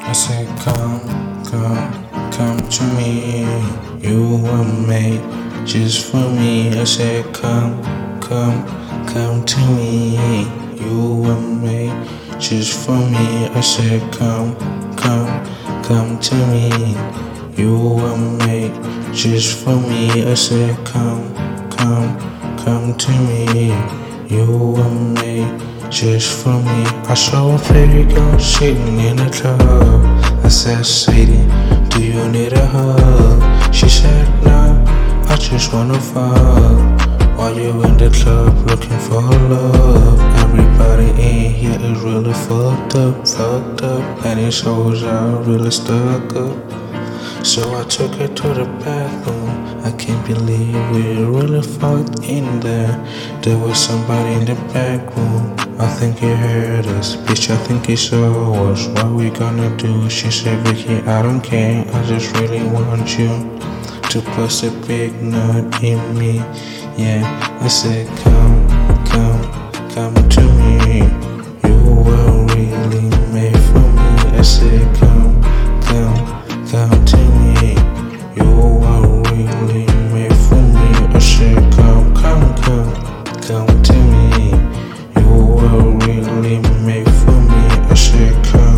I said, come to me. You were made just for me. I said, come to me. You were made just for me. I said, come to me. You were made just for me. I said, come to me. You were made just for me. I saw a pretty girl sitting in a club. I said, Sadie, do you need a hug? She said, nah, I just wanna fuck. While you in the club looking for love, everybody in here is really fucked up, and these hoes are really stuck up. So I took her to the bathroom. I can't believe we really fucked in there. There was somebody in the back room. I think he heard us, bitch, I think he saw us. What we gonna do? She said, Vicky, I don't care, I just really want you to bust a big nut in me. Yeah, I said, come to me. You were really made for me. I said, come to me. You were really made for me. I said, come to me. You were really made for me. I said, come.